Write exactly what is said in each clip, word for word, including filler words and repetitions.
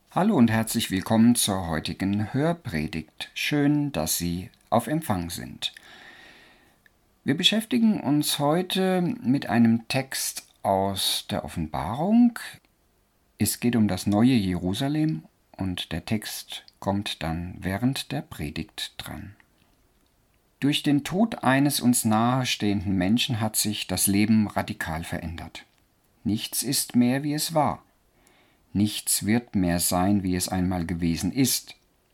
Hallo und herzlich willkommen zur heutigen Hörpredigt. Schön, dass Sie auf Empfang sind. Wir beschäftigen uns heute mit einem Text aus der Offenbarung. Es geht um das neue Jerusalem und der Text kommt dann während der Predigt dran. Durch den Tod eines uns nahestehenden Menschen hat sich das Leben radikal verändert. Nichts ist mehr, wie es war. Nichts wird mehr sein, wie es einmal gewesen ist.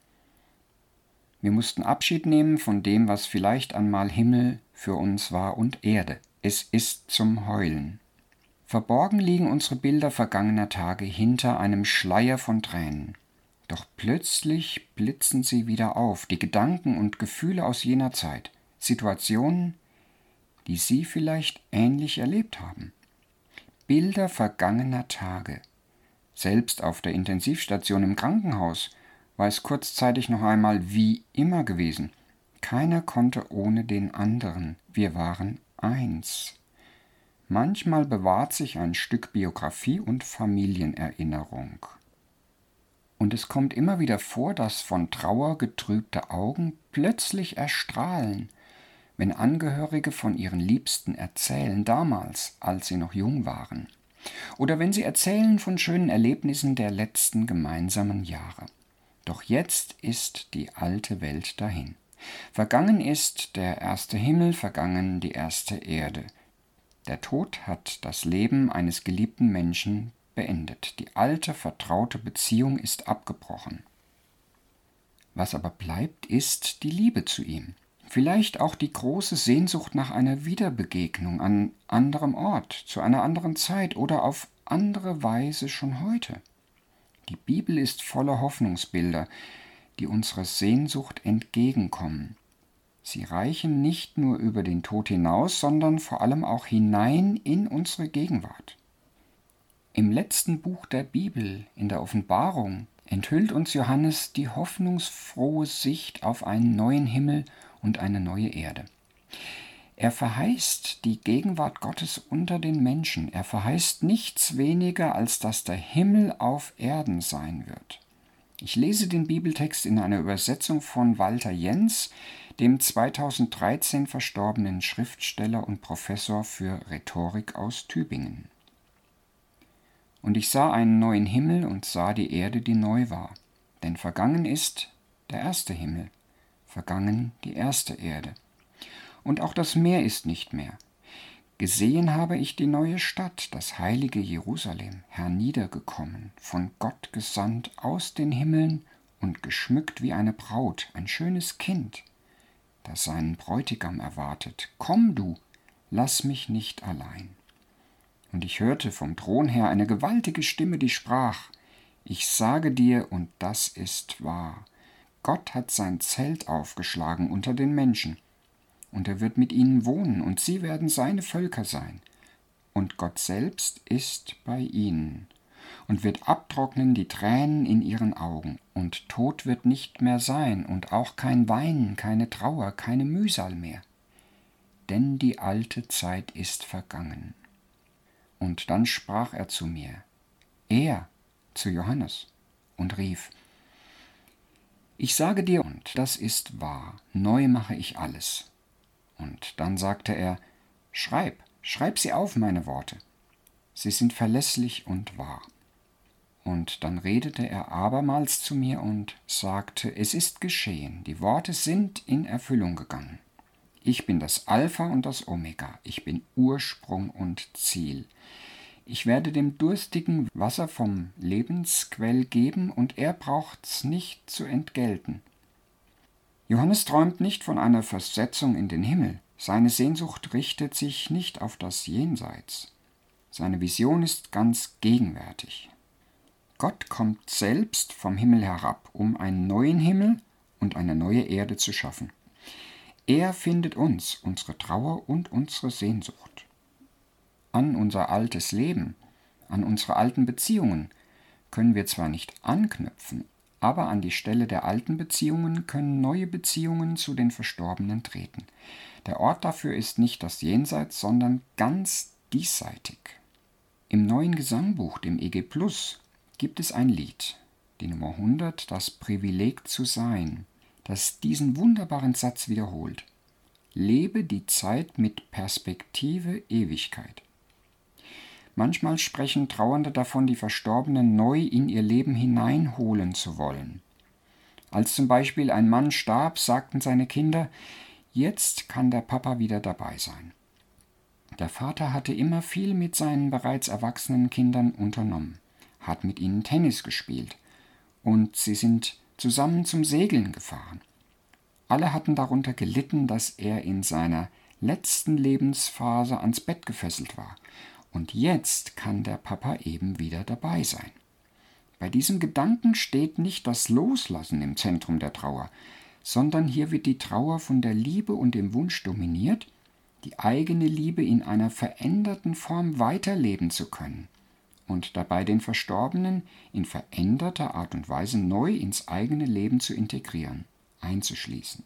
Wir mussten Abschied nehmen von dem, was vielleicht einmal Himmel für uns war und Erde. Es ist zum Heulen. Verborgen liegen unsere Bilder vergangener Tage hinter einem Schleier von Tränen. Doch plötzlich blitzen sie wieder auf, die Gedanken und Gefühle aus jener Zeit, Situationen, die Sie vielleicht ähnlich erlebt haben. Bilder vergangener Tage. Selbst auf der Intensivstation im Krankenhaus war es kurzzeitig noch einmal wie immer gewesen. Keiner konnte ohne den anderen. Wir waren eins. Manchmal bewahrt sich ein Stück Biografie und Familienerinnerung. Und es kommt immer wieder vor, dass von Trauer getrübte Augen plötzlich erstrahlen, wenn Angehörige von ihren Liebsten erzählen, damals, als sie noch jung waren. Oder wenn sie erzählen von schönen Erlebnissen der letzten gemeinsamen Jahre. Doch jetzt ist die alte Welt dahin. Vergangen ist der erste Himmel, vergangen die erste Erde. Der Tod hat das Leben eines geliebten Menschen beendet. Die alte, vertraute Beziehung ist abgebrochen. Was aber bleibt, ist die Liebe zu ihm. Vielleicht auch die große Sehnsucht nach einer Wiederbegegnung an anderem Ort, zu einer anderen Zeit oder auf andere Weise schon heute. Die Bibel ist voller Hoffnungsbilder, die unserer Sehnsucht entgegenkommen. Sie reichen nicht nur über den Tod hinaus, sondern vor allem auch hinein in unsere Gegenwart. Im letzten Buch der Bibel, in der Offenbarung, enthüllt uns Johannes die hoffnungsfrohe Sicht auf einen neuen Himmel und eine neue Erde. Er verheißt die Gegenwart Gottes unter den Menschen. Er verheißt nichts weniger, als dass der Himmel auf Erden sein wird. Ich lese den Bibeltext in einer Übersetzung von Walter Jens, dem zweitausenddreizehn verstorbenen Schriftsteller und Professor für Rhetorik aus Tübingen. Und ich sah einen neuen Himmel und sah die Erde, die neu war. Denn vergangen ist der erste Himmel, vergangen die erste Erde. Und auch das Meer ist nicht mehr. Gesehen habe ich die neue Stadt, das heilige Jerusalem, herniedergekommen, von Gott gesandt aus den Himmeln und geschmückt wie eine Braut, ein schönes Kind, das seinen Bräutigam erwartet. Komm du, lass mich nicht allein. Und ich hörte vom Thron her eine gewaltige Stimme, die sprach: Ich sage dir, und das ist wahr, Gott hat sein Zelt aufgeschlagen unter den Menschen, und er wird mit ihnen wohnen, und sie werden seine Völker sein. Und Gott selbst ist bei ihnen und wird abtrocknen die Tränen in ihren Augen, und Tod wird nicht mehr sein, und auch kein Weinen, keine Trauer, keine Mühsal mehr. Denn die alte Zeit ist vergangen. Und dann sprach er zu mir, er zu Johannes, und rief: Ich sage dir, und das ist wahr, neu mache ich alles. Und dann sagte er: Schreib, schreib sie auf, meine Worte. Sie sind verlässlich und wahr. Und dann redete er abermals zu mir und sagte: Es ist geschehen, die Worte sind in Erfüllung gegangen. Ich bin das Alpha und das Omega, ich bin Ursprung und Ziel. Ich werde dem Durstigen Wasser vom Lebensquell geben, und er braucht's nicht zu entgelten. Johannes träumt nicht von einer Versetzung in den Himmel. Seine Sehnsucht richtet sich nicht auf das Jenseits. Seine Vision ist ganz gegenwärtig. Gott kommt selbst vom Himmel herab, um einen neuen Himmel und eine neue Erde zu schaffen. Er findet uns, unsere Trauer und unsere Sehnsucht. An unser altes Leben, an unsere alten Beziehungen können wir zwar nicht anknüpfen, aber an die Stelle der alten Beziehungen können neue Beziehungen zu den Verstorbenen treten. Der Ort dafür ist nicht das Jenseits, sondern ganz diesseitig. Im neuen Gesangbuch, dem E G Plus, gibt es ein Lied. die Nummer hundert, das Privileg zu sein, das diesen wunderbaren Satz wiederholt. Lebe die Zeit mit Perspektive Ewigkeit. Manchmal sprechen Trauernde davon, die Verstorbenen neu in ihr Leben hineinholen zu wollen. Als zum Beispiel ein Mann starb, sagten seine Kinder, jetzt kann der Papa wieder dabei sein. Der Vater hatte immer viel mit seinen bereits erwachsenen Kindern unternommen, hat mit ihnen Tennis gespielt und sie sind zusammen zum Segeln gefahren. Alle hatten darunter gelitten, dass er in seiner letzten Lebensphase ans Bett gefesselt war. Und jetzt kann der Papa eben wieder dabei sein. Bei diesem Gedanken steht nicht das Loslassen im Zentrum der Trauer, sondern hier wird die Trauer von der Liebe und dem Wunsch dominiert, die eigene Liebe in einer veränderten Form weiterleben zu können und dabei den Verstorbenen in veränderter Art und Weise neu ins eigene Leben zu integrieren, einzuschließen.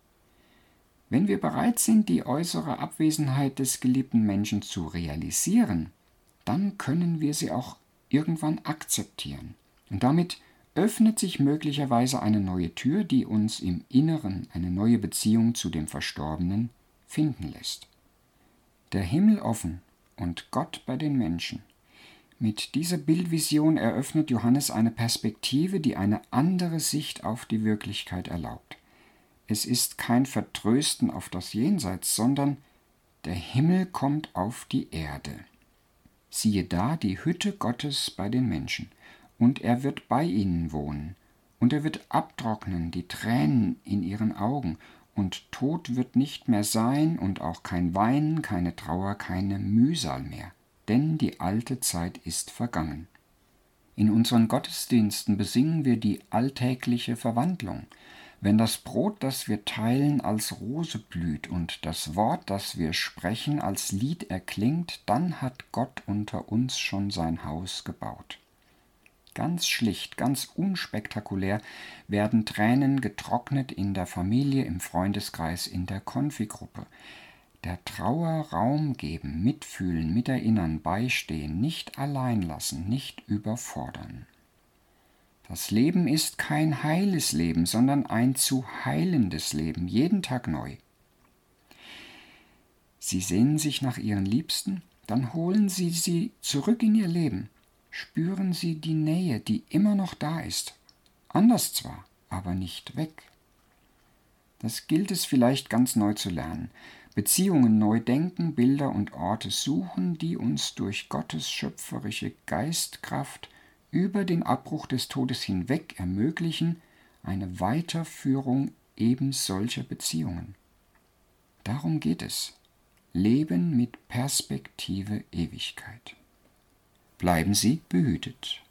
Wenn wir bereit sind, die äußere Abwesenheit des geliebten Menschen zu realisieren, dann können wir sie auch irgendwann akzeptieren. Und damit öffnet sich möglicherweise eine neue Tür, die uns im Inneren eine neue Beziehung zu dem Verstorbenen finden lässt. Der Himmel offen und Gott bei den Menschen. Mit dieser Bildvision eröffnet Johannes eine Perspektive, die eine andere Sicht auf die Wirklichkeit erlaubt. Es ist kein Vertrösten auf das Jenseits, sondern der Himmel kommt auf die Erde. Siehe da die Hütte Gottes bei den Menschen, und er wird bei ihnen wohnen, und er wird abtrocknen die Tränen in ihren Augen, und Tod wird nicht mehr sein, und auch kein Weinen, keine Trauer, keine Mühsal mehr, denn die alte Zeit ist vergangen. In unseren Gottesdiensten besingen wir die alltägliche Verwandlung. Wenn das Brot, das wir teilen, als Rose blüht und das Wort, das wir sprechen, als Lied erklingt, dann hat Gott unter uns schon sein Haus gebaut. Ganz schlicht, ganz unspektakulär werden Tränen getrocknet in der Familie, im Freundeskreis, in der Konfigruppe. Der Trauer Raum geben, mitfühlen, miterinnern, beistehen, nicht allein lassen, nicht überfordern. Das Leben ist kein heiles Leben, sondern ein zu heilendes Leben, jeden Tag neu. Sie sehnen sich nach ihren Liebsten, dann holen Sie sie zurück in ihr Leben. Spüren Sie die Nähe, die immer noch da ist. Anders zwar, aber nicht weg. Das gilt es vielleicht ganz neu zu lernen. Beziehungen neu denken, Bilder und Orte suchen, die uns durch Gottes schöpferische Geistkraft über den Abbruch des Todes hinweg ermöglichen, eine Weiterführung eben solcher Beziehungen. Darum geht es. Leben mit Perspektive Ewigkeit. Bleiben Sie behütet.